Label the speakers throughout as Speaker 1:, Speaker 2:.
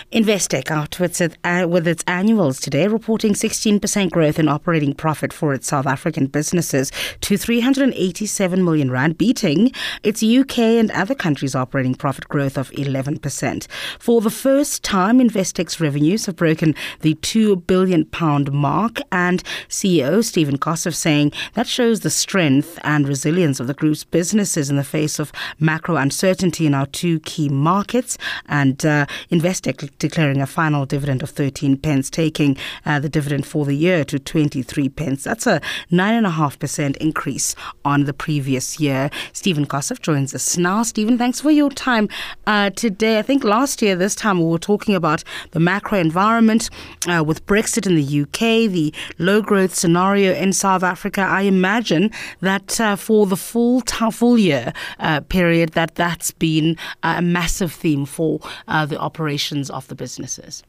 Speaker 1: Investec out with its annuals today, reporting 16% growth in operating profit for its South African businesses to 387 million rand, beating its UK and other countries' operating profit growth of 11%. For the first time, Investec's revenues have broken the £2 billion mark, and CEO Stephen Koseff saying that shows the strength and resilience of the group's businesses in the face of macro uncertainty in our two key markets, and Investec declaring a final dividend of 13 pence, taking the dividend for the year to 23 pence. That's a 9.5% increase on the previous year. Stephen Koseff joins us now. Stephen, thanks for your time today. I think last year, this time, we were talking about the macro environment with Brexit in the UK, the low growth scenario in South Africa. I imagine that for the full year period, that's been a massive theme for the operations of the businesses.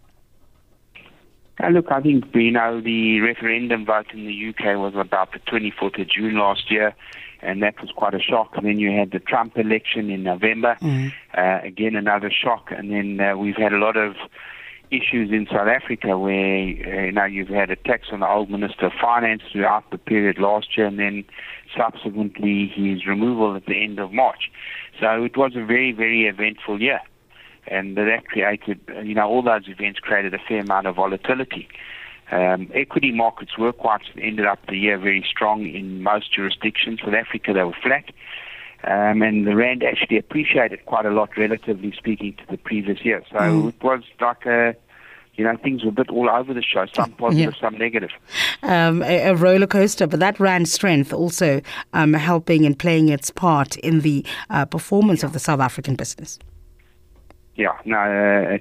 Speaker 2: Look, I think, the referendum vote in the UK was about the 24th of June last year, and that was quite a shock. And then you had the Trump election in November, again another shock. And then we've had a lot of issues in South Africa where you've had attacks on the old Minister of Finance throughout the period last year, and then subsequently his removal at the end of March. So it was a very, very eventful year. And that created, all those events created a fair amount of volatility. Equity markets ended up the year very strong in most jurisdictions. South Africa, they were flat. And the rand actually appreciated quite a lot, relatively speaking, to the previous year. So it was like things were a bit all over the show, some positive, some negative.
Speaker 1: A roller coaster, but that rand strength also helping and playing its part in the performance of the South African business.
Speaker 2: Yeah, no,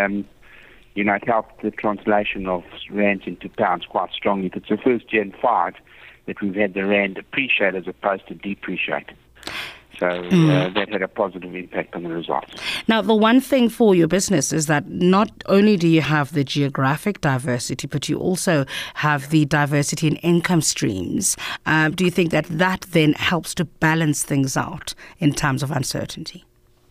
Speaker 2: it helped the translation of rands into pounds quite strongly. It's the first year in 5 that we've had the rand appreciate as opposed to depreciate. So that had a positive impact on the results. Now,
Speaker 1: the one thing for your business is that not only do you have the geographic diversity, but you also have the diversity in income streams. Do you think that then helps to balance things out in terms of uncertainty?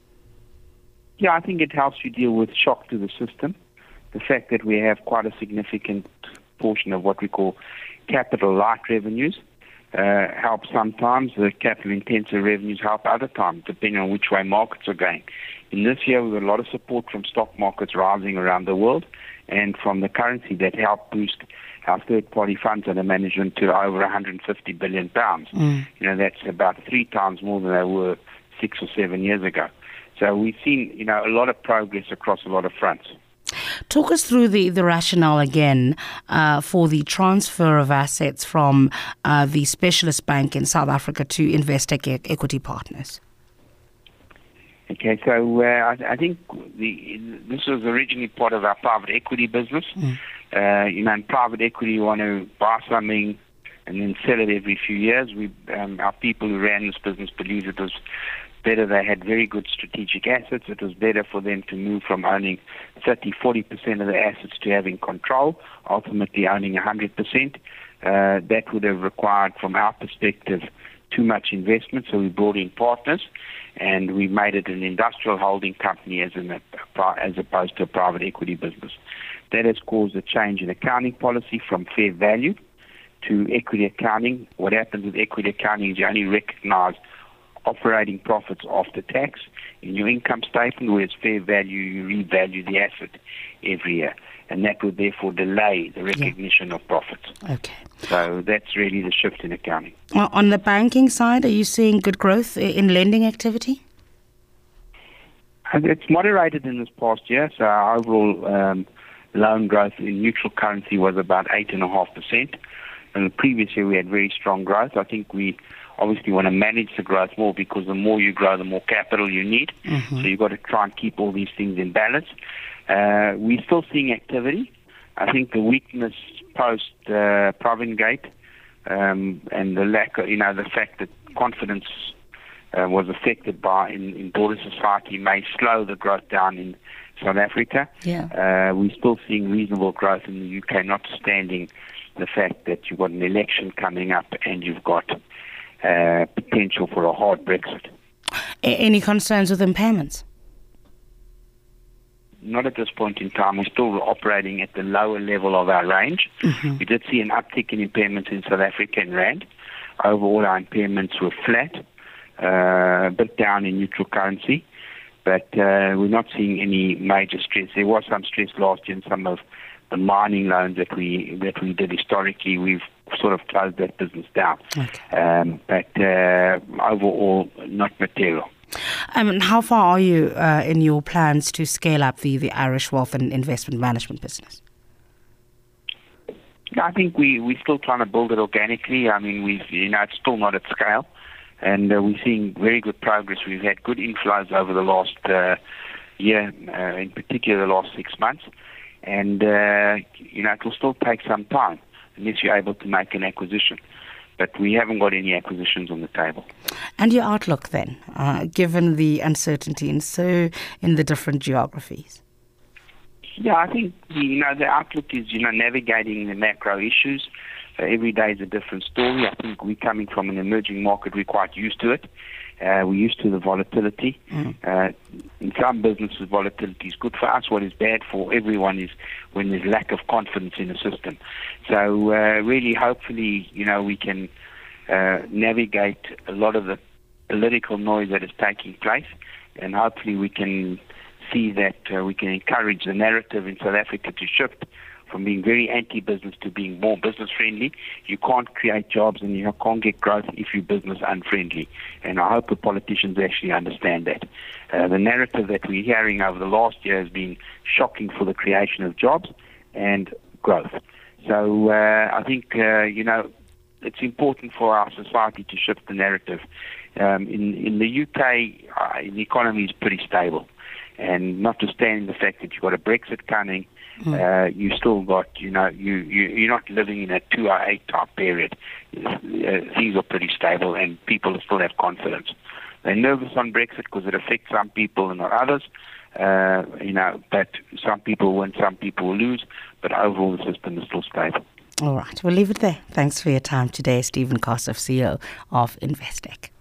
Speaker 2: Yeah, I think it helps you deal with shock to the system. The fact that we have quite a significant portion of what we call capital light revenues helps sometimes. The capital intensive revenues help other times, depending on which way markets are going. In this year, we got a lot of support from stock markets rising around the world and from the currency that helped boost our third-party funds under management to over £150 billion. That's about 3 times more than they were 6 or 7 years ago. So we've seen, a lot of progress across a lot of fronts.
Speaker 1: Talk us through the rationale again for the transfer of assets from the Specialist Bank in South Africa to Investec Equity Partners.
Speaker 2: Okay, so I think this was originally part of our private equity business. In private equity, you want to buy something and then sell it every few years. Our people who ran this business believed it was better. They had very good strategic assets. It was better for them to move from owning 30-40% of the assets to having control, ultimately owning 100%. That would have required, from our perspective, too much investment, so we brought in partners, and we made it an industrial holding company as opposed to a private equity business. That has caused a change in accounting policy from fair value to equity accounting. What happens with equity accounting is you only recognize operating profits after tax in your income statement, whereas fair value, you revalue the asset every year. And that would therefore delay the recognition of profits.
Speaker 1: Okay.
Speaker 2: So that's really the shift in accounting.
Speaker 1: On the banking side, are you seeing good growth in lending activity?
Speaker 2: It's moderated in this past year. So our overall loan growth in neutral currency was about 8.5%. And the previous year we had very strong growth. I think we obviously want to manage the growth more, because the more you grow, the more capital you need. So you've got to try and keep all these things in balance. We're still seeing activity. I think the weakness post Provident and the lack of, the fact that confidence was affected by in broader society may slow the growth down in South Africa. We're still seeing reasonable growth in the UK, notwithstanding the fact that you've got an election coming up and you've got potential for a hard Brexit.
Speaker 1: Any concerns with impairments?
Speaker 2: not at this point in time. We're still operating at the lower level of our range. We did see an uptick in impairments in South Africa and rand. Overall, our impairments were flat, a bit down in neutral currency, but we're not seeing any major stress. There was some stress last year in some of the mining loans that we did historically. We've sort of closed that business down.
Speaker 1: Okay.
Speaker 2: But overall, not material.
Speaker 1: And how far are you in your plans to scale up the Irish Wealth and Investment Management business?
Speaker 2: I think we're still trying to build it organically. I mean, it's still not at scale, and we're seeing very good progress. We've had good inflows over the last year, in particular the last 6 months, and it will still take some time unless you're able to make an acquisition. But we haven't got any acquisitions on the table. And
Speaker 1: your outlook then, given the uncertainty in the different geographies?
Speaker 2: Yeah, I think the outlook is navigating the macro issues. Every day is a different story. I think we're coming from an emerging market. We're quite used to it. We're used to the volatility. In some businesses, volatility is good for us. What is bad for everyone is when there's lack of confidence in the system. So really, hopefully, we can navigate a lot of the political noise that is taking place, and hopefully we can see that we can encourage the narrative in South Africa to shift from being very anti-business to being more business-friendly. You can't create jobs and you can't get growth if you're business-unfriendly. And I hope the politicians actually understand that. The narrative that we're hearing over the last year has been shocking for the creation of jobs and growth. So I think, it's important for our society to shift the narrative. In the UK, the economy is pretty stable. And notwithstanding the fact that you've got a Brexit coming, you still got, you're not living in a 208 type period. Things are pretty stable and people still have confidence. They're nervous on Brexit because it affects some people and not others. But some people win, some people will lose. But overall, the system is still stable.
Speaker 1: All right, we'll leave it there. Thanks for your time today, Stephen Koseff, CEO of Investec.